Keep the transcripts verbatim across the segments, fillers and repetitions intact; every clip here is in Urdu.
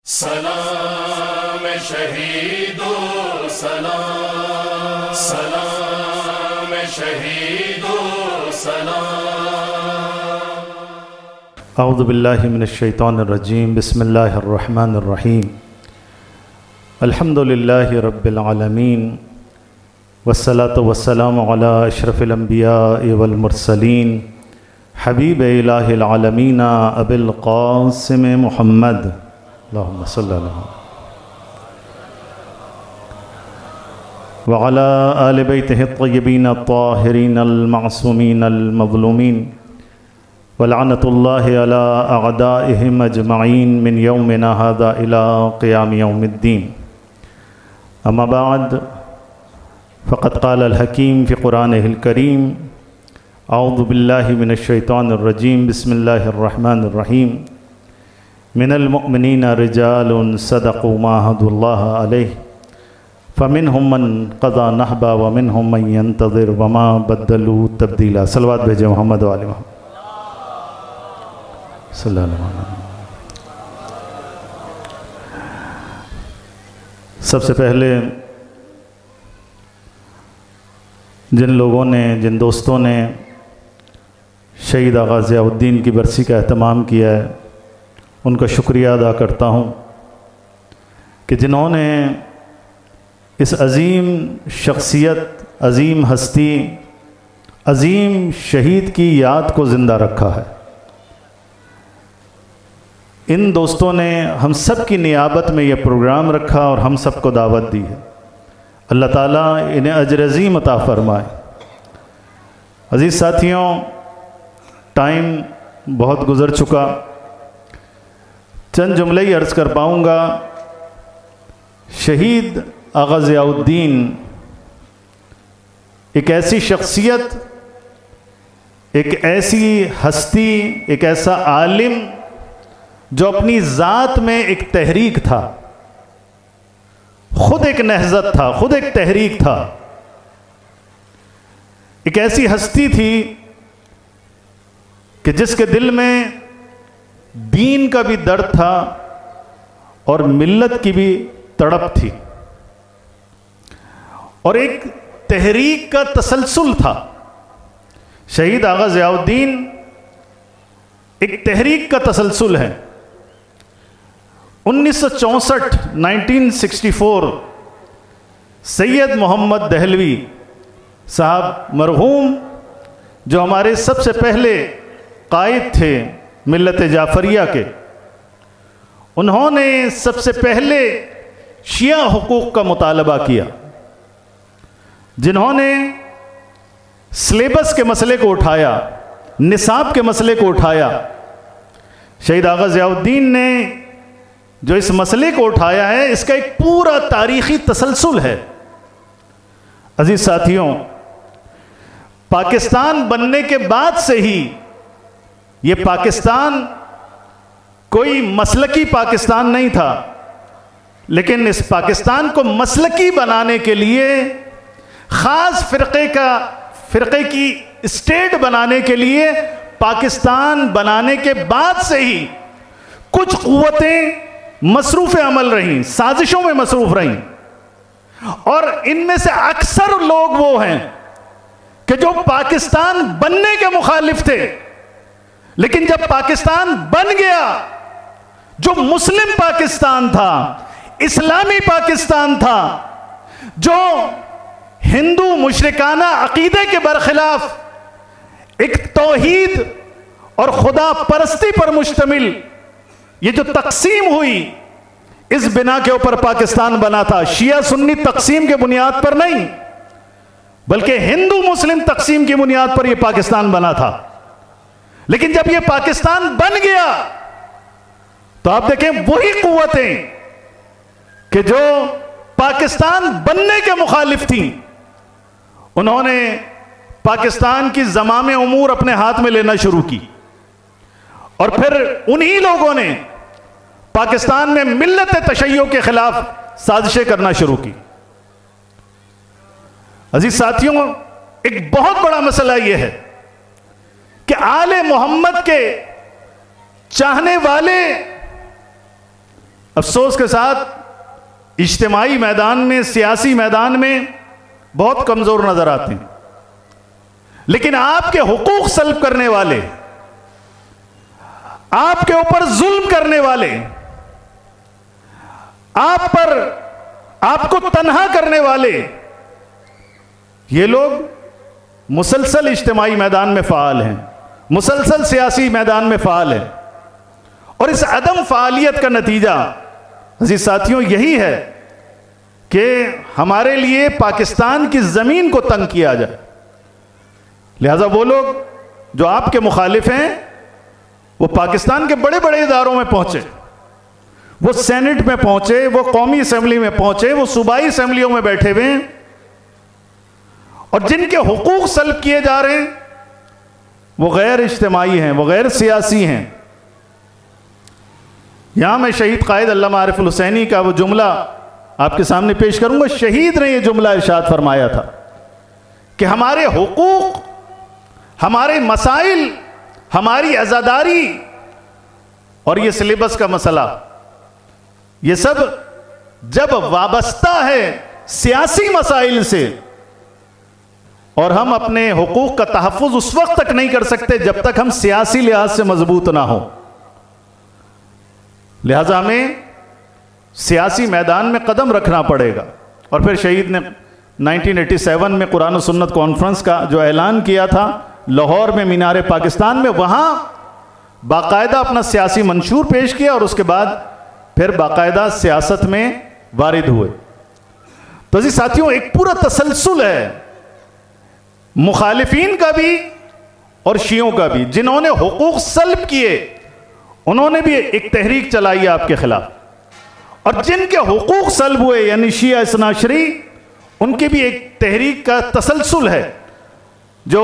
سلام شہیدو سلام سلام شہیدو سلام اعوذ باللہ من الشیطان الرجیم بسم اللہ الرحمن الرحیم الحمد للہ رب العالمین والصلاة والسلام علی اشرف الانبیاء والمرسلین حبیب الہ العالمین ابی القاسم محمد اللہم صلی اللہ علیہ وعلی آل بیتہ الطیبین الطاہرین المعصومین المظلومین ولعنت اللہ علی اعدائہم اجمعین من یومنا ھذا الی قیام یوم الدین اما بعد فقد قال الحکیم فی قرآنہ الکریم اعوذ باللہ من الشیطان الرجیم بسم اللہ الرحمن الرحیم من المؤمنین رجال صدقوا ما عاهدوا اللہ علیہ فمنہم من قضى نحبا ومنہم من ينتظر وما بدلوا تبدیلا صلوات بھیجے محمد و آل محمد صلی اللہ علیہ وسلم۔ سب سے پہلے جن لوگوں نے جن دوستوں نے شہید آغا ضیاء الدین کی برسی کا اہتمام کیا ہے ان کا شکریہ ادا کرتا ہوں کہ جنہوں نے اس عظیم شخصیت، عظیم ہستی، عظیم شہید کی یاد کو زندہ رکھا ہے۔ ان دوستوں نے ہم سب کی نیابت میں یہ پروگرام رکھا اور ہم سب کو دعوت دی ہے۔ اللہ تعالیٰ انہیں اجر عظیم عطا فرمائے۔ عزیز ساتھیوں، ٹائم بہت گزر چکا، چند جملے ہی عرض کر پاؤں گا۔ شہید آغا ضیاء الدین ایک ایسی شخصیت، ایک ایسی ہستی، ایک ایسا عالم جو اپنی ذات میں ایک تحریک تھا، خود ایک نہضت تھا، خود ایک تحریک تھا، ایک ایسی ہستی تھی کہ جس کے دل میں دین کا بھی درد تھا اور ملت کی بھی تڑپ تھی، اور ایک تحریک کا تسلسل تھا۔ شہید آغا ضیاء الدین ایک تحریک کا تسلسل ہے۔ انیس سو چونسٹھ nineteen sixty four Syed Mohammad Dehlavi صاحب مرحوم، جو ہمارے سب سے پہلے قائد تھے ملت جعفریہ کے، انہوں نے سب سے پہلے شیعہ حقوق کا مطالبہ کیا، جنہوں نے سلیبس کے مسئلے کو اٹھایا، نصاب کے مسئلے کو اٹھایا۔ شہید آغا ضیاء الدین نے جو اس مسئلے کو اٹھایا ہے، اس کا ایک پورا تاریخی تسلسل ہے۔ عزیز ساتھیوں، پاکستان بننے کے بعد سے ہی یہ پاکستان کوئی مسلکی پاکستان نہیں تھا، لیکن اس پاکستان کو مسلکی بنانے کے لیے، خاص فرقے کا فرقے کی اسٹیٹ بنانے کے لیے، پاکستان بنانے کے بعد سے ہی کچھ قوتیں مصروف عمل رہیں، سازشوں میں مصروف رہیں، اور ان میں سے اکثر لوگ وہ ہیں کہ جو پاکستان بننے کے مخالف تھے، لیکن جب پاکستان بن گیا، جو مسلم پاکستان تھا، اسلامی پاکستان تھا، جو ہندو مشرکانہ عقیدے کے برخلاف ایک توحید اور خدا پرستی پر مشتمل یہ جو تقسیم ہوئی، اس بنا کے اوپر پاکستان بنا تھا۔ شیعہ سنی تقسیم کے بنیاد پر نہیں، بلکہ ہندو مسلم تقسیم کی بنیاد پر یہ پاکستان بنا تھا۔ لیکن جب یہ پاکستان بن گیا تو آپ دیکھیں وہی قوتیں کہ جو پاکستان بننے کے مخالف تھیں، انہوں نے پاکستان کی زمام امور اپنے ہاتھ میں لینا شروع کی، اور پھر انہی لوگوں نے پاکستان میں ملت تشیع کے خلاف سازشیں کرنا شروع کی۔ عزیز ساتھیوں، ایک بہت بڑا مسئلہ یہ ہے کہ آل محمد کے چاہنے والے افسوس کے ساتھ اجتماعی میدان میں، سیاسی میدان میں بہت کمزور نظر آتے ہیں. لیکن آپ کے حقوق سلب کرنے والے، آپ کے اوپر ظلم کرنے والے، آپ پر آپ کو تنہا کرنے والے، یہ لوگ مسلسل اجتماعی میدان میں فعال ہیں، مسلسل سیاسی میدان میں فعال ہیں. اور اس عدم فعالیت کا نتیجہ عزیز ساتھیوں یہی ہے کہ ہمارے لیے پاکستان کی زمین کو تنگ کیا جائے. لہذا وہ لوگ جو آپ کے مخالف ہیں وہ پاکستان کے بڑے بڑے اداروں میں پہنچے، وہ سینٹ میں پہنچے، وہ قومی اسمبلی میں پہنچے، وہ صوبائی اسمبلیوں میں بیٹھے ہوئے ہیں، اور جن کے حقوق سلب کیے جا رہے ہیں وہ غیر اجتماعی ہیں، وہ غیر سیاسی ہیں. یہاں میں شہید قائد علامہ عارف الحسینی کا وہ جملہ آپ کے سامنے پیش کروں گا. شہید نے یہ جملہ ارشاد فرمایا تھا کہ ہمارے حقوق، ہمارے مسائل، ہماری عزاداری اور یہ سلیبس کا مسئلہ، یہ سب جب وابستہ ہے سیاسی مسائل سے، اور ہم اپنے حقوق کا تحفظ اس وقت تک نہیں کر سکتے جب تک ہم سیاسی لحاظ سے مضبوط نہ ہوں. لہذا ہمیں سیاسی میدان میں قدم رکھنا پڑے گا. اور پھر شہید نے نائنٹین ایٹی سیون میں قرآن و سنت کانفرنس کا جو اعلان کیا تھا لاہور میں مینار پاکستان میں، وہاں باقاعدہ اپنا سیاسی منشور پیش کیا اور اس کے بعد پھر باقاعدہ سیاست میں وارد ہوئے. تو عزیز ساتھیوں ایک پورا تسلسل ہے مخالفین کا بھی اور شیعوں کا بھی. جنہوں نے حقوق سلب کیے انہوں نے بھی ایک تحریک چلائی آپ کے خلاف، اور جن کے حقوق سلب ہوئے یعنی شیعہ اثنا عشری، ان کی بھی ایک تحریک کا تسلسل ہے جو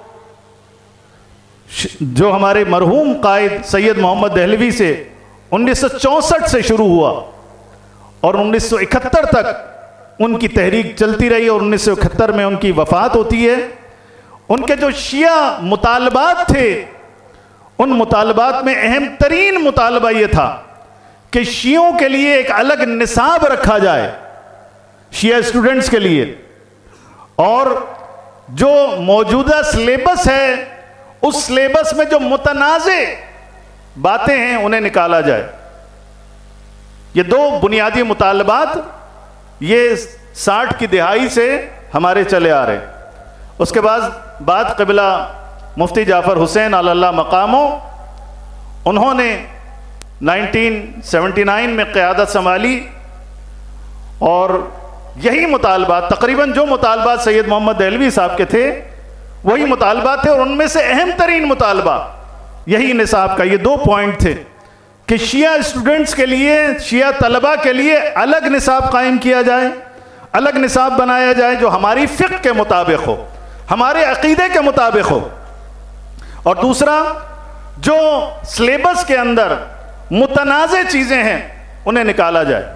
جو ہمارے مرحوم قائد سید محمد دہلوی سے انیس سو چونسٹھ سے شروع ہوا اور انیس سو اکہتر تک ان کی تحریک چلتی رہی، اور انیس سو اکہتر میں ان کی وفات ہوتی ہے. ان کے جو شیعہ مطالبات تھے، ان مطالبات میں اہم ترین مطالبہ یہ تھا کہ شیعوں کے لیے ایک الگ نصاب رکھا جائے شیعہ اسٹوڈنٹس کے لیے، اور جو موجودہ سلیبس ہے اس سلیبس میں جو متنازع باتیں ہیں انہیں نکالا جائے. یہ دو بنیادی مطالبات یہ ساٹھ کی دہائی سے ہمارے چلے آ رہے. اس کے بعد بعد قبلہ مفتی جعفر حسین علی اللہ مقاموں، انہوں نے نائنٹین سیونٹی نائن میں قیادت سنبھالی، اور یہی مطالبات تقریباً جو مطالبات سید محمد دہلوی صاحب کے تھے وہی مطالبات تھے، اور ان میں سے اہم ترین مطالبہ یہی نصاب کا، یہ دو پوائنٹ تھے کہ شیعہ اسٹوڈنٹس کے لیے، شیعہ طلبہ کے لیے الگ نصاب قائم کیا جائے، الگ نصاب بنایا جائے جو ہماری فقہ کے مطابق ہو، ہمارے عقیدے کے مطابق ہو، اور دوسرا جو سلیبس کے اندر متنازع چیزیں ہیں انہیں نکالا جائے.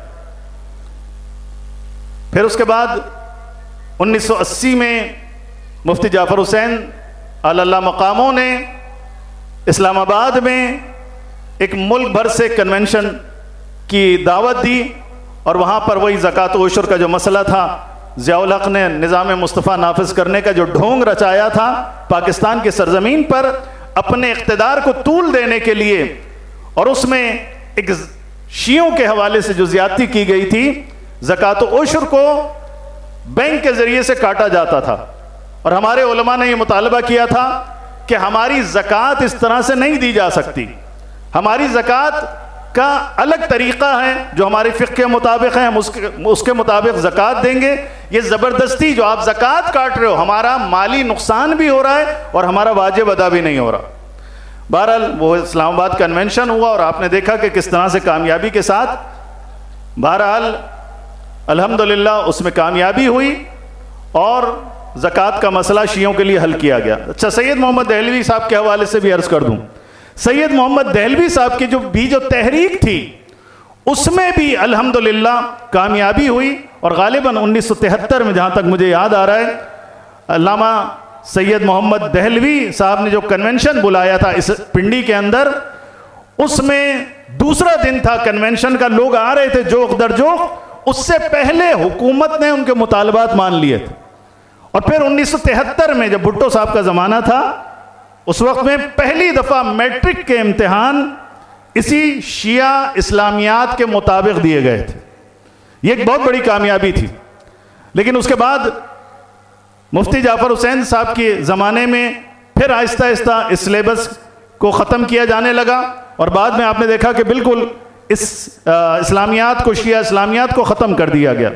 پھر اس کے بعد انیس سو اسی میں مفتی جعفر حسین علی اللہ مقاموں نے اسلام آباد میں ایک ملک بھر سے کنونشن کی دعوت دی، اور وہاں پر وہی زکوٰۃ و عشر کا جو مسئلہ تھا، ضیاء الحق نے نظام مصطفیٰ نافذ کرنے کا جو ڈھونگ رچایا تھا پاکستان کی سرزمین پر اپنے اقتدار کو طول دینے کے لیے، اور اس میں ایک شیعوں کے حوالے سے جو زیادتی کی گئی تھی، زکوٰۃ و عشر کو بینک کے ذریعے سے کاٹا جاتا تھا، اور ہمارے علماء نے یہ مطالبہ کیا تھا کہ ہماری زکوٰۃ اس طرح سے نہیں دی جا سکتی، ہماری زکوٰۃ کا الگ طریقہ ہے جو ہمارے فقہ کے مطابق ہے، ہم اس کے اس کے مطابق زکوٰۃ دیں گے. یہ زبردستی جو آپ زکوٰۃ کاٹ رہے ہو، ہمارا مالی نقصان بھی ہو رہا ہے اور ہمارا واجب ادا بھی نہیں ہو رہا. بہرحال وہ اسلام آباد کنونشن ہوا اور آپ نے دیکھا کہ کس طرح سے کامیابی کے ساتھ بہرحال الحمدللہ اس میں کامیابی ہوئی اور زکوٰۃ کا مسئلہ شیعوں کے لیے حل کیا گیا. اچھا، سید محمد دہلوی صاحب کے حوالے سے بھی عرض کر دوں، سید محمد دہلوی صاحب کی جو بھی جو تحریک تھی اس میں بھی الحمدللہ کامیابی ہوئی، اور غالباً انیس سو تہتر میں جہاں تک مجھے یاد آ رہا ہے علامہ سید محمد دہلوی صاحب نے جو کنونشن بلایا تھا اس پنڈی کے اندر، اس میں دوسرا دن تھا کنونشن کا، لوگ آ رہے تھے جوک در جوک، اس سے پہلے حکومت نے ان کے مطالبات مان لیے تھے. اور پھر انیس سو تہتر میں جب بھٹو صاحب کا زمانہ تھا، اس وقت میں پہلی دفعہ میٹرک کے امتحان اسی شیعہ اسلامیات کے مطابق دیے گئے تھے. یہ ایک بہت بڑی کامیابی تھی. لیکن اس کے بعد مفتی جعفر حسین صاحب کے زمانے میں پھر آہستہ آہستہ اس سلیبس کو ختم کیا جانے لگا، اور بعد میں آپ نے دیکھا کہ بالکل اس اسلامیات کو، شیعہ اسلامیات کو ختم کر دیا گیا.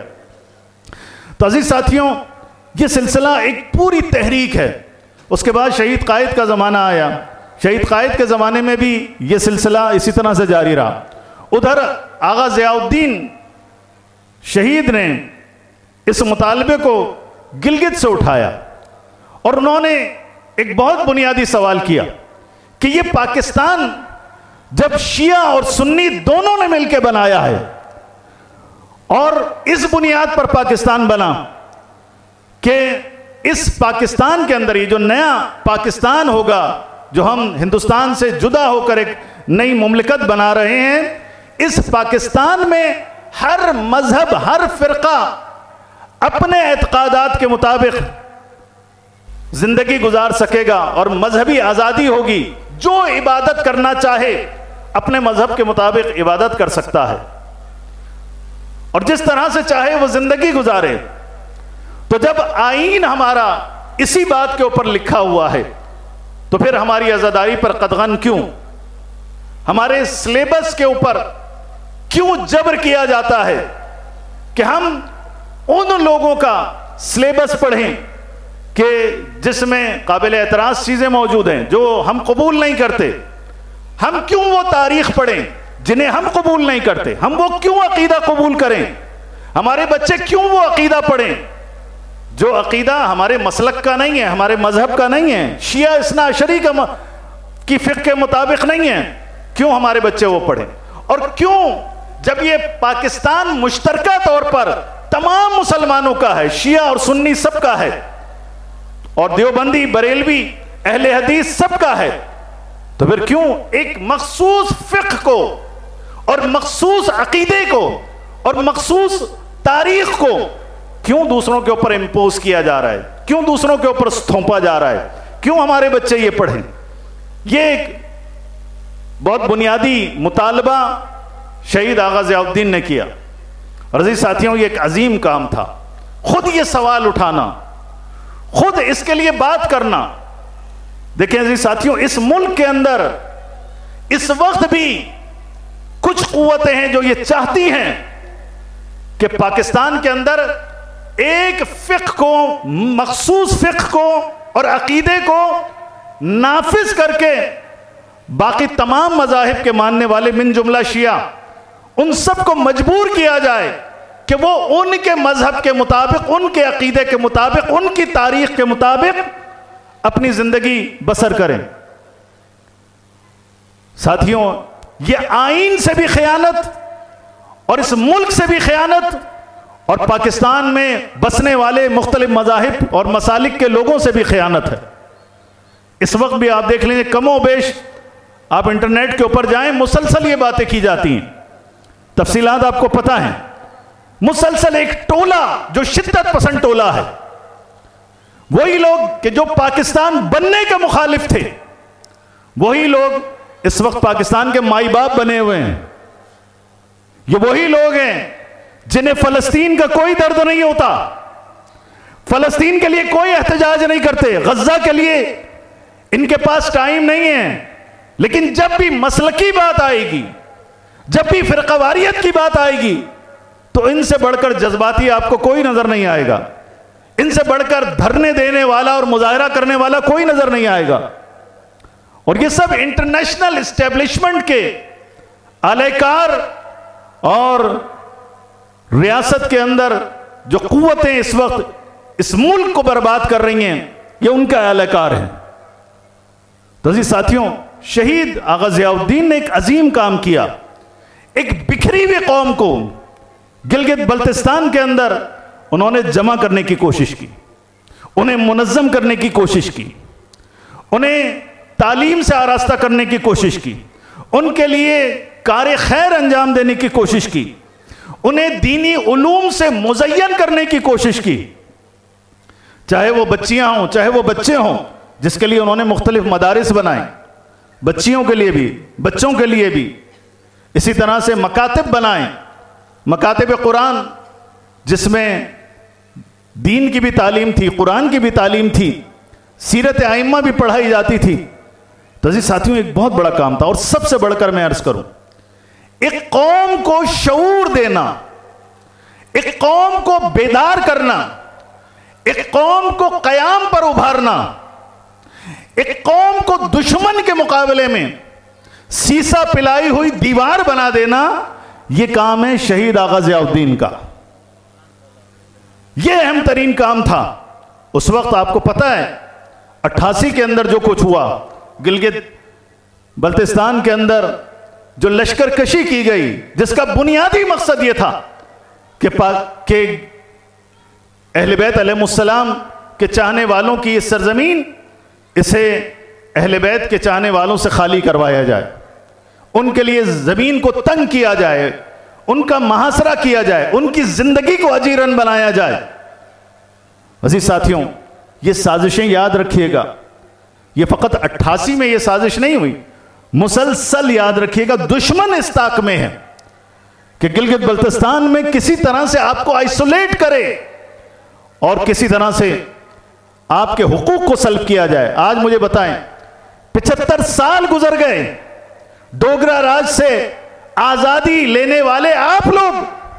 تو عزیز ساتھیوں، یہ سلسلہ ایک پوری تحریک ہے. اس کے بعد شہید قائد کا زمانہ آیا. شہید قائد کے زمانے میں بھی یہ سلسلہ اسی طرح سے جاری رہا. ادھر آغا ضیاء الدین شہید نے اس مطالبے کو گلگت سے اٹھایا، اور انہوں نے ایک بہت بنیادی سوال کیا کہ یہ پاکستان جب شیعہ اور سنی دونوں نے مل کے بنایا ہے، اور اس بنیاد پر پاکستان بنا کہ اس پاکستان کے اندر یہ جو نیا پاکستان ہوگا، جو ہم ہندوستان سے جدا ہو کر ایک نئی مملکت بنا رہے ہیں، اس پاکستان میں ہر مذہب، ہر فرقہ اپنے اعتقادات کے مطابق زندگی گزار سکے گا، اور مذہبی آزادی ہوگی. جو عبادت کرنا چاہے اپنے مذہب کے مطابق عبادت کر سکتا ہے، اور جس طرح سے چاہے وہ زندگی گزارے. تو جب آئین ہمارا اسی بات کے اوپر لکھا ہوا ہے، تو پھر ہماری عزاداری پر قدغن کیوں؟ ہمارے سلیبس کے اوپر کیوں جبر کیا جاتا ہے کہ ہم ان لوگوں کا سلیبس پڑھیں کہ جس میں قابل اعتراض چیزیں موجود ہیں جو ہم قبول نہیں کرتے؟ ہم کیوں وہ تاریخ پڑھیں جنہیں ہم قبول نہیں کرتے؟ ہم وہ کیوں عقیدہ قبول کریں؟ ہمارے بچے کیوں وہ عقیدہ پڑھیں جو عقیدہ ہمارے مسلک کا نہیں ہے، ہمارے مذہب کا نہیں ہے، شیعہ اثنا عشری کا کی فقہ کے مطابق نہیں ہے؟ کیوں ہمارے بچے وہ پڑھیں؟ اور کیوں جب یہ پاکستان مشترکہ طور پر تمام مسلمانوں کا ہے، شیعہ اور سنی سب کا ہے، اور دیوبندی، بریلوی، اہل حدیث سب کا ہے، تو پھر کیوں ایک مخصوص فقہ کو اور مخصوص عقیدے کو اور مخصوص تاریخ کو کیوں دوسروں کے اوپر امپوز کیا جا رہا ہے؟ کیوں دوسروں کے اوپر تھوپا جا رہا ہے؟ کیوں ہمارے بچے یہ پڑھیں؟ یہ ایک بہت بنیادی مطالبہ شہید آغا ضیاء الدین نے کیا. اور عزیز ساتھیوں، یہ ایک عظیم کام تھا. خود یہ سوال اٹھانا، خود اس کے لیے بات کرنا. دیکھیں عزیز ساتھیوں، اس ملک کے اندر اس وقت بھی کچھ قوتیں ہیں جو یہ چاہتی ہیں کہ پاکستان کے اندر ایک فقہ کو، مخصوص فقہ کو اور عقیدے کو نافذ کر کے باقی تمام مذاہب کے ماننے والے من جملہ شیعہ، ان سب کو مجبور کیا جائے کہ وہ ان کے مذہب کے مطابق، ان کے عقیدے کے مطابق، ان کی تاریخ کے مطابق اپنی زندگی بسر کریں. ساتھیوں، یہ آئین سے بھی خیانت، اور اس ملک سے بھی خیانت، اور پاکستان میں بسنے والے مختلف مذاہب اور مسالک کے لوگوں سے بھی خیانت ہے. اس وقت بھی آپ دیکھ لیجئے، کم و بیش آپ انٹرنیٹ کے اوپر جائیں، مسلسل یہ باتیں کی جاتی ہیں. تفصیلات آپ کو پتہ ہیں. مسلسل ایک ٹولہ جو شدت پسند ٹولہ ہے، وہی لوگ کہ جو پاکستان بننے کے مخالف تھے، وہی لوگ اس وقت پاکستان کے مائی باپ بنے ہوئے ہیں. یہ وہی لوگ ہیں جنہیں فلسطین کا کوئی درد نہیں ہوتا، فلسطین کے لیے کوئی احتجاج نہیں کرتے، غزہ کے لیے ان کے پاس ٹائم نہیں ہے. لیکن جب بھی مسلکی بات آئے گی، جب بھی فرقہ واریت کی بات آئے گی، تو ان سے بڑھ کر جذباتی آپ کو کوئی نظر نہیں آئے گا. ان سے بڑھ کر دھرنے دینے والا اور مظاہرہ کرنے والا کوئی نظر نہیں آئے گا. اور یہ سب انٹرنیشنل اسٹیبلشمنٹ کے اہلکار اور ریاست کے اندر جو قوتیں اس وقت اس ملک کو برباد کر رہی ہیں، یہ ان کا اہلکار ہے. تو عزیز ساتھیوں، شہید آغا ضیاء الدین نے ایک عظیم کام کیا. ایک بکھری ہوئی قوم کو گلگت بلتستان کے اندر انہوں نے جمع کرنے کی کوشش کی، انہیں منظم کرنے کی کوشش کی، انہیں تعلیم سے آراستہ کرنے کی کوشش کی، ان کے لیے کار خیر انجام دینے کی کوشش کی، انہیں دینی علوم سے مزین کرنے کی کوشش کی، چاہے وہ بچیاں ہوں چاہے وہ بچے ہوں، جس کے لیے انہوں نے مختلف مدارس بنائے، بچیوں کے لیے بھی بچوں کے لیے بھی، اسی طرح سے مکاتب بنائیں، مکاتب قرآن جس میں دین کی بھی تعلیم تھی، قرآن کی بھی تعلیم تھی، سیرت ائمہ بھی پڑھائی جاتی تھی۔ تو عزیز ساتھیوں، ایک بہت بڑا کام تھا، اور سب سے بڑھ کر میں عرض کروں، ایک قوم کو شعور دینا، ایک قوم کو بیدار کرنا، ایک قوم کو قیام پر ابھارنا، ایک قوم کو دشمن کے مقابلے میں سیسا پلائی ہوئی دیوار بنا دینا، یہ کام ہے شہید آغا ضیاء الدین کا۔ یہ اہم ترین کام تھا۔ اس وقت آپ کو پتہ ہے اٹھاسی کے اندر جو کچھ ہوا، گلگت بلتستان کے اندر جو لشکر کشی کی گئی، جس کا بنیادی مقصد یہ تھا کہ کہ اہل بیت علیہ السلام کے چاہنے والوں کی یہ سرزمین، اسے اہل بیت کے چاہنے والوں سے خالی کروایا جائے، ان کے لیے زمین کو تنگ کیا جائے، ان کا محاصرہ کیا جائے، ان کی زندگی کو اجیرن بنایا جائے۔ عزیز ساتھیوں، یہ سازشیں یاد رکھیے گا، یہ فقط اٹھاسی میں یہ سازش نہیں ہوئی، مسلسل یاد رکھیے گا، دشمن اس طاق میں ہے کہ گلگت بلتستان میں کسی طرح سے آپ کو آئسولیٹ کرے اور کسی طرح سے آپ کے حقوق کو سلب کیا جائے۔ آج مجھے بتائیں، پچہتر سال گزر گئے، ڈوگرا راج سے آزادی لینے والے آپ لوگ،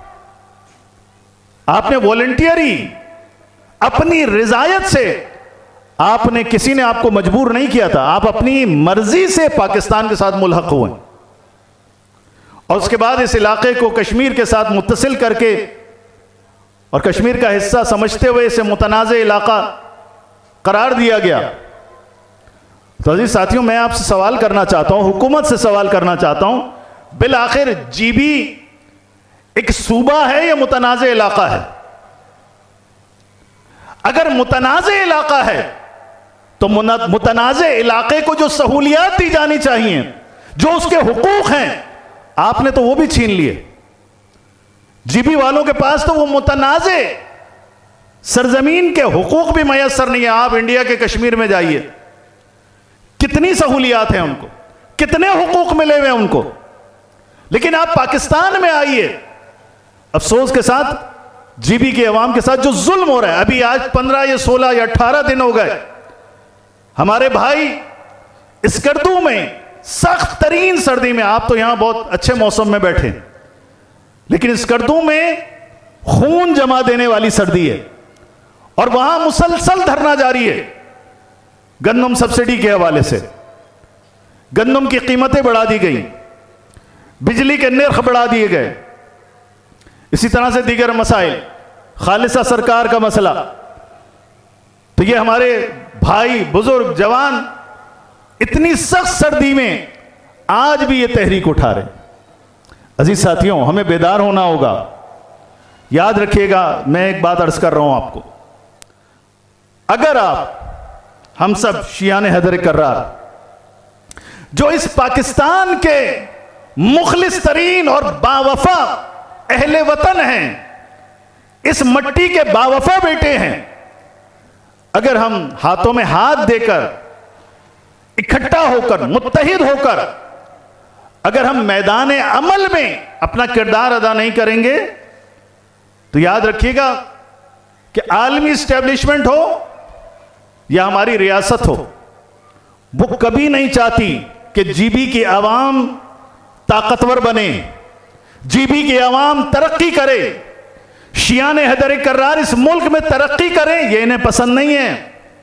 آپ نے والنٹیئری اپنی رضایت سے، آپ نے کسی نے آپ کو مجبور نہیں کیا تھا، آپ اپنی مرضی سے پاکستان کے ساتھ ملحق ہوئے، اور اس کے بعد اس علاقے کو کشمیر کے ساتھ متصل کر کے اور کشمیر کا حصہ سمجھتے ہوئے اسے متنازع علاقہ قرار دیا گیا۔ تو عزیز ساتھیوں، میں آپ سے سوال کرنا چاہتا ہوں، حکومت سے سوال کرنا چاہتا ہوں، بالآخر جی بی ایک صوبہ ہے یا متنازع علاقہ ہے؟ اگر متنازع علاقہ ہے تو متنازع علاقے کو جو سہولیات دی جانی چاہیے، جو اس کے حقوق ہیں، آپ نے تو وہ بھی چھین لیے۔ جی بی والوں کے پاس تو وہ متنازع سرزمین کے حقوق بھی میسر نہیں ہے۔ آپ انڈیا کے کشمیر میں جائیے، کتنی سہولیات ہیں ان کو، کتنے حقوق ملے ہوئے ہیں ان کو، لیکن آپ پاکستان میں آئیے، افسوس کے ساتھ جی بی کے عوام کے ساتھ جو ظلم ہو رہا ہے۔ ابھی آج پندرہ یا سولہ یا اٹھارہ دن ہو گئے، ہمارے بھائی اسکردو میں سخت ترین سردی میں، آپ تو یہاں بہت اچھے موسم میں بیٹھے، لیکن اسکردو میں خون جما دینے والی سردی ہے، اور وہاں مسلسل دھرنا جاری ہے گندم سبسڈی کے حوالے سے۔ گندم کی قیمتیں بڑھا دی گئی، بجلی کے نرخ بڑھا دیے گئے، اسی طرح سے دیگر مسائل، خالصہ سرکار کا مسئلہ۔ تو یہ ہمارے بھائی بزرگ جوان اتنی سخت سردی میں آج بھی یہ تحریک اٹھا رہے۔ عزیز ساتھیوں، ہمیں بیدار ہونا ہوگا۔ یاد رکھیے گا، میں ایک بات عرض کر رہا ہوں آپ کو، اگر آپ ہم سب شیعان حیدر کرار جو اس پاکستان کے مخلص ترین اور باوفا اہل وطن ہیں، اس مٹی کے باوفا بیٹے ہیں، اگر ہم ہاتھوں میں ہاتھ دے کر، اکٹھا ہو کر، متحد ہو کر، اگر ہم میدان عمل میں اپنا کردار ادا نہیں کریں گے، تو یاد رکھیے گا کہ عالمی اسٹیبلشمنٹ ہو یا ہماری ریاست ہو، وہ کبھی نہیں چاہتی کہ جی بی کی عوام طاقتور بنے، جی بی کی عوام ترقی کرے، شیعان حیدر کرار اس ملک میں ترقی کریں، یہ انہیں پسند نہیں ہے۔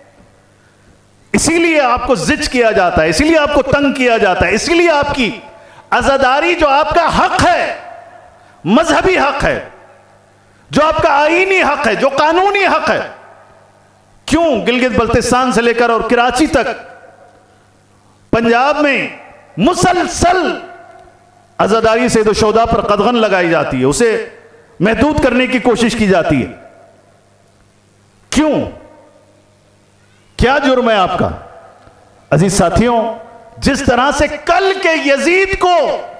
اسی لیے آپ کو زج کیا جاتا ہے، اسی لیے آپ کو تنگ کیا جاتا ہے، اسی لیے آپ کی عزاداری جو آپ کا حق ہے، مذہبی حق ہے، جو آپ کا آئینی حق ہے، جو قانونی حق ہے، کیوں گلگت بلتستان سے لے کر اور کراچی تک پنجاب میں مسلسل عزاداری سید الشہداء پر قدغن لگائی جاتی ہے، اسے محدود کرنے کی کوشش کی جاتی ہے؟ کیوں؟ کیا جرم ہے آپ کا؟ عزیز ساتھیوں، جس طرح سے کل کے یزید کو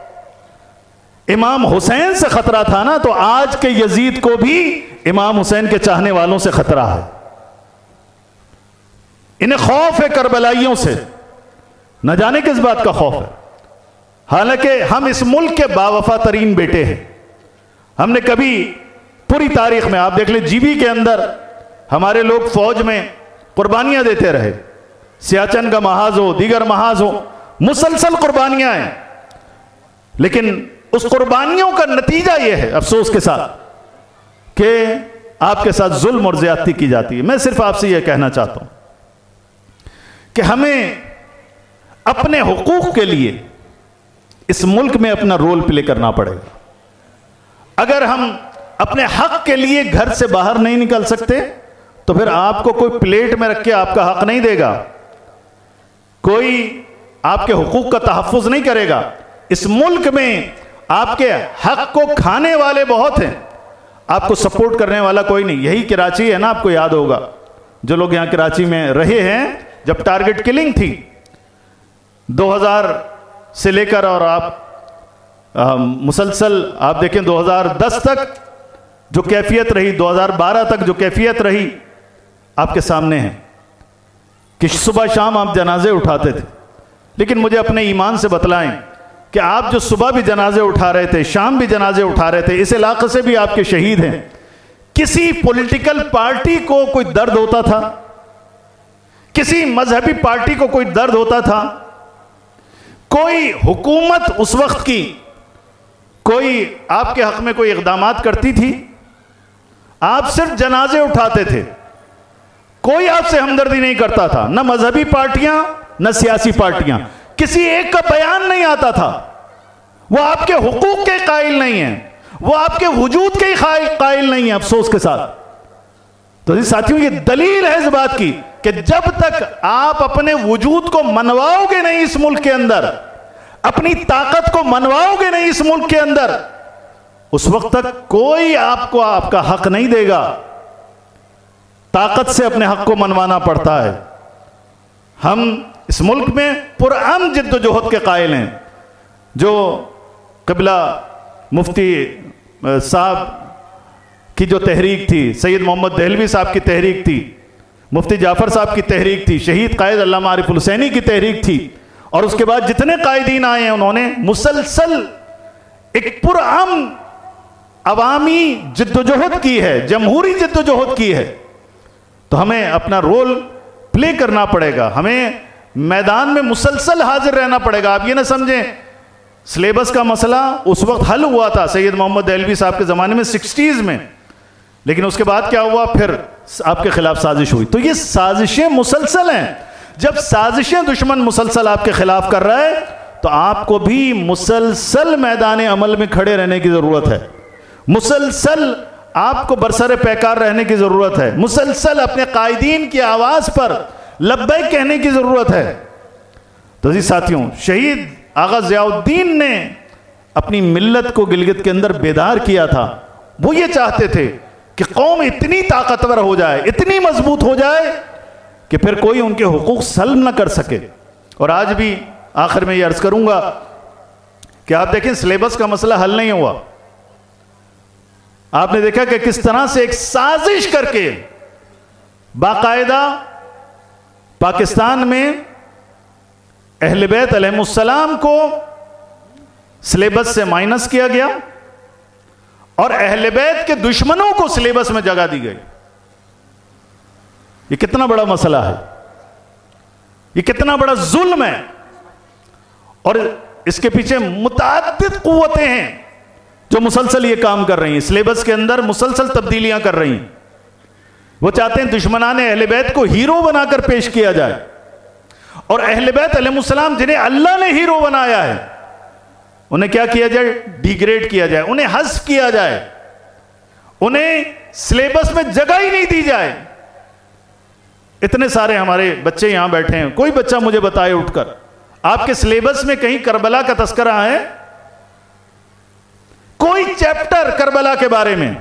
امام حسین سے خطرہ تھا نا، تو آج کے یزید کو بھی امام حسین کے چاہنے والوں سے خطرہ ہے. انہیں خوف ہے کربلائیوں سے، نہ جانے کس بات کا خوف ہے. حالانکہ ہم اس ملک کے باوفا ترین بیٹے ہیں. ہم نے کبھی پوری تاریخ میں، آپ دیکھ لیں جی بی کے اندر ہمارے لوگ فوج میں قربانیاں دیتے رہے، سیاچن کا محاذ ہو، دیگر محاذ ہو، مسلسل قربانیاں ہیں. لیکن اس قربانیوں کا نتیجہ یہ ہے افسوس کے ساتھ کہ آپ کے ساتھ ظلم اور زیادتی کی جاتی ہے. میں صرف آپ سے یہ کہنا چاہتا ہوں کہ ہمیں اپنے حقوق کے لیے اس ملک میں اپنا رول پلے کرنا پڑے گا. اگر ہم اپنے حق کے لیے گھر سے باہر نہیں نکل سکتے تو پھر آپ کو کوئی پلیٹ میں رکھ کے آپ کا حق نہیں دے گا، کوئی آپ کے حقوق کا تحفظ نہیں کرے گا. اس ملک میں آپ کے حق کو کھانے والے بہت ہیں، آپ کو سپورٹ کرنے والا کوئی نہیں. یہی کراچی ہے نا، آپ کو یاد ہوگا جو لوگ یہاں کراچی میں رہے ہیں، جب ٹارگٹ کلنگ تھی دو ہزار سے لے کر اور آپ مسلسل آپ دیکھیں دو ہزار دس تک جو کیفیت رہی، دو ہزار بارہ تک جو کیفیت رہی آپ کے سامنے ہے کہ صبح شام آپ جنازے اٹھاتے تھے. لیکن مجھے اپنے ایمان سے بتلائیں کہ آپ جو صبح بھی جنازے اٹھا رہے تھے، شام بھی جنازے اٹھا رہے تھے، اس علاقے سے بھی آپ کے شہید ہیں. کسی پولیٹیکل پارٹی کو کوئی درد ہوتا تھا؟ کسی مذہبی پارٹی کو کوئی درد ہوتا تھا؟ کوئی حکومت اس وقت کی کوئی آپ کے حق میں کوئی اقدامات کرتی تھی؟ آپ صرف جنازے اٹھاتے تھے، کوئی آپ سے ہمدردی نہیں کرتا تھا، نہ مذہبی پارٹیاں نہ سیاسی پارٹیاں. کسی ایک کا بیان نہیں آتا تھا. وہ آپ کے حقوق کے قائل نہیں ہیں، وہ آپ کے وجود کے قائل نہیں ہیں افسوس کے ساتھ. تو ساتھیوں یہ دلیل ہے اس بات کی کہ جب تک آپ اپنے وجود کو منواؤ گے نہیں اس ملک کے اندر، اپنی طاقت کو منواؤ گے نہیں اس ملک کے اندر، اس وقت تک کوئی آپ کو آپ کا حق نہیں دے گا. طاقت سے اپنے حق کو منوانا پڑتا ہے. ہم اس ملک میں پرامن جد و جہد کے قائل ہیں. جو قبلہ مفتی صاحب کی جو تحریک تھی، سید محمد دہلوی صاحب کی تحریک تھی، مفتی جعفر صاحب کی تحریک تھی، شہید قائد علامہ عارف الحسینی کی تحریک تھی، اور اس کے بعد جتنے قائدین آئے ہیں انہوں نے مسلسل ایک پرامن عوامی جد و جہد کی ہے، جمہوری جد و جہد کی ہے. تو ہمیں اپنا رول پلے کرنا پڑے گا، ہمیں میدان میں مسلسل حاضر رہنا پڑے گا. آپ یہ نہ سمجھیں سلیبس کا مسئلہ اس وقت حل ہوا تھا سید محمد دہلوی صاحب کے زمانے میں سکسٹیز میں، لیکن اس کے بعد کیا ہوا؟ پھر آپ کے خلاف سازش ہوئی. تو یہ سازشیں مسلسل ہیں. جب سازشیں دشمن مسلسل آپ کے خلاف کر رہا ہے تو آپ کو بھی مسلسل میدان عمل میں کھڑے رہنے کی ضرورت ہے، مسلسل آپ کو برسر پیکار رہنے کی ضرورت ہے، مسلسل اپنے قائدین کی آواز پر لبیک کہنے کی ضرورت ہے. تو جی ساتھیوں، شہید آغا ضیاء الدین نے اپنی ملت کو گلگت کے اندر بیدار کیا تھا. وہ یہ چاہتے تھے کہ قوم اتنی طاقتور ہو جائے، اتنی مضبوط ہو جائے کہ پھر کوئی ان کے حقوق سلب نہ کر سکے. اور آج بھی آخر میں یہ عرض کروں گا کہ آپ دیکھیں سلیبس کا مسئلہ حل نہیں ہوا. آپ نے دیکھا کہ کس طرح سے ایک سازش کر کے باقاعدہ پاکستان میں اہل بیت علیہ السلام کو سلیبس سے مائنس کیا گیا اور اہل بیت کے دشمنوں کو سلیبس میں جگہ دی گئی. یہ کتنا بڑا مسئلہ ہے، یہ کتنا بڑا ظلم ہے. اور اس کے پیچھے متعدد قوتیں ہیں جو مسلسل یہ کام کر رہی ہیں، سلیبس کے اندر مسلسل تبدیلیاں کر رہی ہیں. وہ چاہتے ہیں دشمنان اہل بیت کو ہیرو بنا کر پیش کیا جائے، اور اہل بیت علیہ السلام جنہیں اللہ نے ہیرو بنایا ہے انہیں کیا کیا جائے؟ ڈیگریڈ کیا جائے، انہیں حذف کیا جائے، انہیں سلیبس میں جگہ ہی نہیں دی جائے. اتنے سارے ہمارے بچے یہاں بیٹھے ہیں، کوئی بچہ مجھے بتائے اٹھ کر آپ کے سلیبس میں کہیں کربلا کا تذکرہ ہے؟ کوئی چیپٹر کربلا کے بارے میں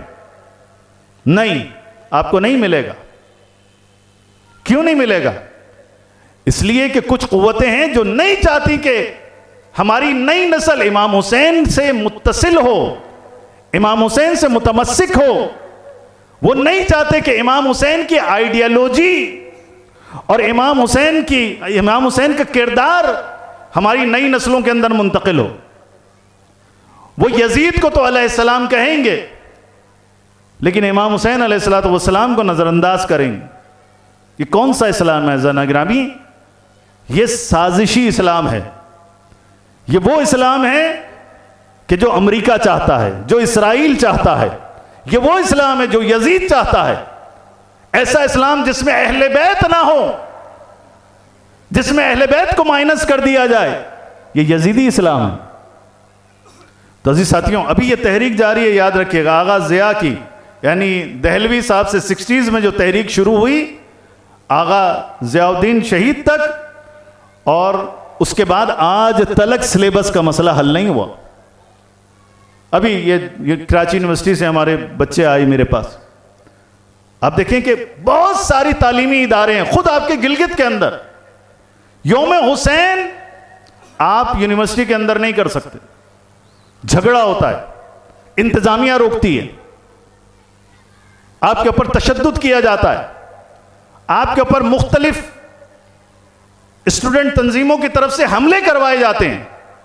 نہیں، آپ کو نہیں ملے گا. کیوں نہیں ملے گا؟ اس لیے کہ کچھ قوتیں ہیں جو نہیں چاہتی کہ ہماری نئی نسل امام حسین سے متصل ہو، امام حسین سے متمسک ہو. وہ نہیں چاہتے کہ امام حسین کی آئیڈیالوجی اور امام حسین کی امام حسین کا کردار ہماری نئی نسلوں کے اندر منتقل ہو. وہ یزید کو تو علیہ السلام کہیں گے لیکن امام حسین علیہ السلام کو نظر انداز کریں گے. یہ کون سا اسلام ہے زنا گرامی؟ یہ سازشی اسلام ہے. یہ وہ اسلام ہے کہ جو امریکہ چاہتا ہے، جو اسرائیل چاہتا ہے. یہ وہ اسلام ہے جو یزید چاہتا ہے. ایسا اسلام جس میں اہل بیت نہ ہو، جس میں اہل بیت کو مائنس کر دیا جائے، یہ یزیدی اسلام ہے. تو عزیز ساتھیوں، ابھی یہ تحریک جاری ہے، یاد رکھیے گا. آغا ضیاء کی یعنی دہلوی صاحب سے سکسٹیز میں جو تحریک شروع ہوئی، آغا ضیاء الدین شہید تک، اور اس کے بعد آج تلک سلیبس کا مسئلہ حل نہیں ہوا. ابھی یہ کراچی یونیورسٹی سے ہمارے بچے آئے میرے پاس. آپ دیکھیں کہ بہت ساری تعلیمی ادارے ہیں. خود آپ کے گلگت کے اندر یوم حسین آپ یونیورسٹی کے اندر نہیں کر سکتے. جھگڑا ہوتا ہے، انتظامیہ روکتی ہے، آپ کے اوپر تشدد کیا جاتا ہے، آپ کے اوپر مختلف اسٹوڈنٹ تنظیموں کی طرف سے حملے کروائے جاتے ہیں.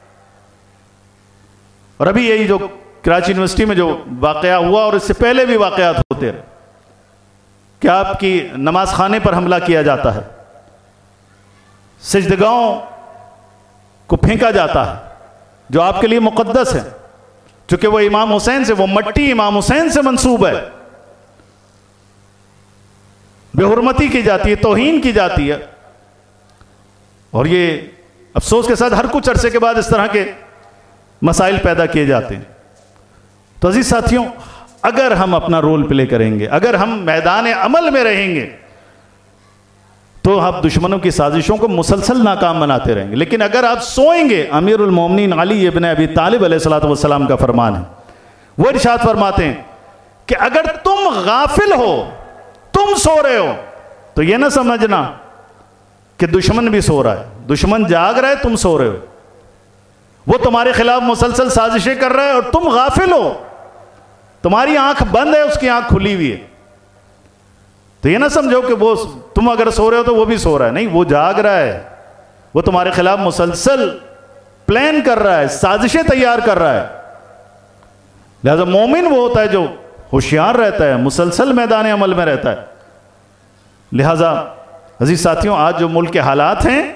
اور ابھی یہی جو کراچی یونیورسٹی میں جو واقعہ ہوا، اور اس سے پہلے بھی واقعات ہوتے ہیں کہ آپ کی نماز خانے پر حملہ کیا جاتا ہے، سجدگاہوں کو پھینکا جاتا ہے جو آپ کے لیے مقدس ہے، چونکہ وہ امام حسین سے، وہ مٹی امام حسین سے منسوب ہے. بے حرمتی کی جاتی ہے، توہین کی جاتی ہے. اور یہ افسوس کے ساتھ ہر کچھ عرصے کے بعد اس طرح کے مسائل پیدا کیے جاتے ہیں. تو عزیز ساتھیوں، اگر ہم اپنا رول پلے کریں گے، اگر ہم میدان عمل میں رہیں گے، تو آپ دشمنوں کی سازشوں کو مسلسل ناکام بناتے رہیں گے. لیکن اگر آپ سوئیں گے، امیر المومنین علی ابن ابی طالب علیہ السلام کا فرمان ہے، وہ ارشاد فرماتے ہیں کہ اگر تم غافل ہو، تم سو رہے ہو، تو یہ نہ سمجھنا کہ دشمن بھی سو رہا ہے. دشمن جاگ رہا ہے، تم سو رہے ہو. وہ تمہارے خلاف مسلسل سازشیں کر رہا ہے اور تم غافل ہو. تمہاری آنکھ بند ہے، اس کی آنکھ کھلی ہوئی ہے. تو یہ نہ سمجھو کہ وہ تم اگر سو رہے ہو تو وہ بھی سو رہا ہے. نہیں، وہ جاگ رہا ہے. وہ تمہارے خلاف مسلسل پلان کر رہا ہے، سازشیں تیار کر رہا ہے. لہذا مومن وہ ہوتا ہے جو ہوشیار رہتا ہے، مسلسل میدان عمل میں رہتا ہے. لہذا عزیز ساتھیوں، آج جو ملک کے حالات ہیں،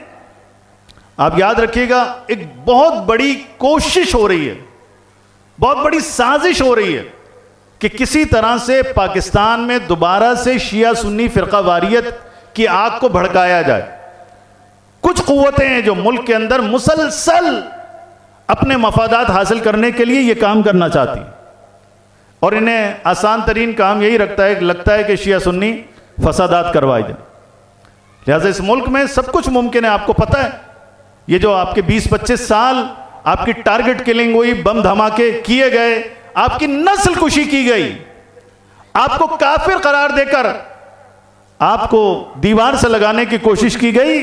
آپ یاد رکھیے گا، ایک بہت بڑی کوشش ہو رہی ہے، بہت بڑی سازش ہو رہی ہے کہ کسی طرح سے پاکستان میں دوبارہ سے شیعہ سنی فرقہ واریت کی آگ کو بھڑکایا جائے. کچھ قوتیں ہیں جو ملک کے اندر مسلسل اپنے مفادات حاصل کرنے کے لیے یہ کام کرنا چاہتی ہیں، اور انہیں آسان ترین کام یہی رکھتا ہے لگتا ہے کہ شیعہ سنی فسادات کروائے جائیں. لہذا اس ملک میں سب کچھ ممکن ہے. آپ کو پتہ ہے یہ جو آپ کے بیس پچیس سال آپ کی ٹارگٹ کلنگ ہوئی، بم دھماکے کیے گئے، آپ کی نسل کشی کی گئی، آپ کو کافر قرار دے کر آپ کو دیوار سے لگانے کی کوشش کی گئی.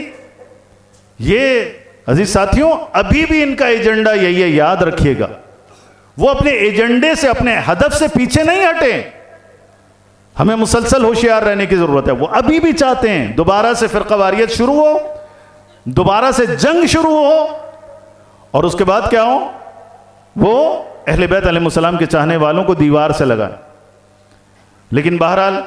یہ عزیز ساتھیوں، ابھی بھی ان کا ایجنڈا یہی ہے، یاد رکھیے گا. وہ اپنے ایجنڈے سے، اپنے ہدف سے پیچھے نہیں ہٹے. ہمیں مسلسل ہوشیار رہنے کی ضرورت ہے. وہ ابھی بھی چاہتے ہیں دوبارہ سے فرقہ واریت شروع ہو، دوبارہ سے جنگ شروع ہو، اور اس کے بعد کیا ہو؟ وہ اہل بیت علیہ السلام کے چاہنے والوں کو دیوار سے لگائیں. لیکن بہرحال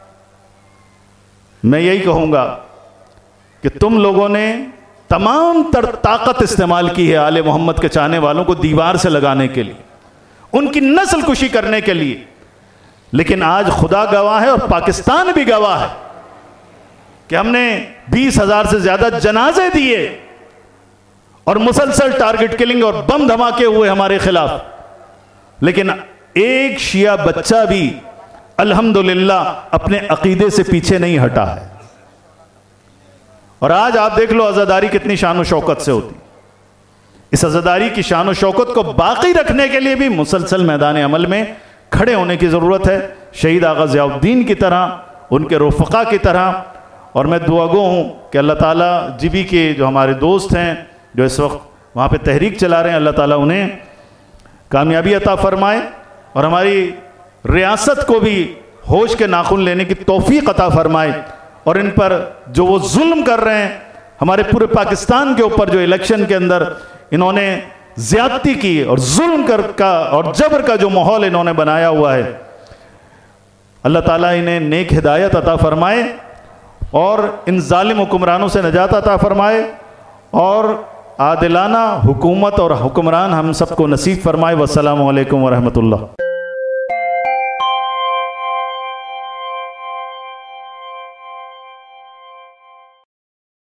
میں یہی کہوں گا کہ تم لوگوں نے تمام تر طاقت استعمال کی ہے آل محمد کے چاہنے والوں کو دیوار سے لگانے کے لیے، ان کی نسل کشی کرنے کے لیے. لیکن آج خدا گواہ ہے اور پاکستان بھی گواہ ہے کہ ہم نے بیس ہزار سے زیادہ جنازے دیے اور مسلسل ٹارگٹ کلنگ اور بم دھماکے ہوئے ہمارے خلاف، لیکن ایک شیعہ بچہ بھی الحمدللہ اپنے عقیدے سے پیچھے نہیں ہٹا ہے. اور آج آپ دیکھ لو عزاداری کتنی شان و شوکت سے ہوتی. اس عزاداری کی شان و شوکت کو باقی رکھنے کے لیے بھی مسلسل میدان عمل میں کھڑے ہونے کی ضرورت ہے. شہید آغا ضیاء الدین کی طرح، ان کے رفقا کی طرح. اور میں دعا گو ہوں کہ اللہ تعالیٰ جی بی کے جو ہمارے دوست ہیں جو اس وقت وہاں پہ تحریک چلا رہے ہیں، اللہ تعالیٰ انہیں کامیابی عطا فرمائے اور ہماری ریاست کو بھی ہوش کے ناخن لینے کی توفیق عطا فرمائے، اور ان پر جو وہ ظلم کر رہے ہیں ہمارے پورے پاکستان کے اوپر، جو الیکشن کے اندر انہوں نے زیادتی کی اور ظلم کر کا اور جبر کا جو ماحول انہوں نے بنایا ہوا ہے، اللہ تعالیٰ انہیں نیک ہدایت عطا فرمائے اور ان ظالم حکمرانوں سے نجات عطا فرمائے اور عادلانہ حکومت اور حکمران ہم سب کو نصیب فرمائے۔ والسلام علیکم ورحمۃ اللہ۔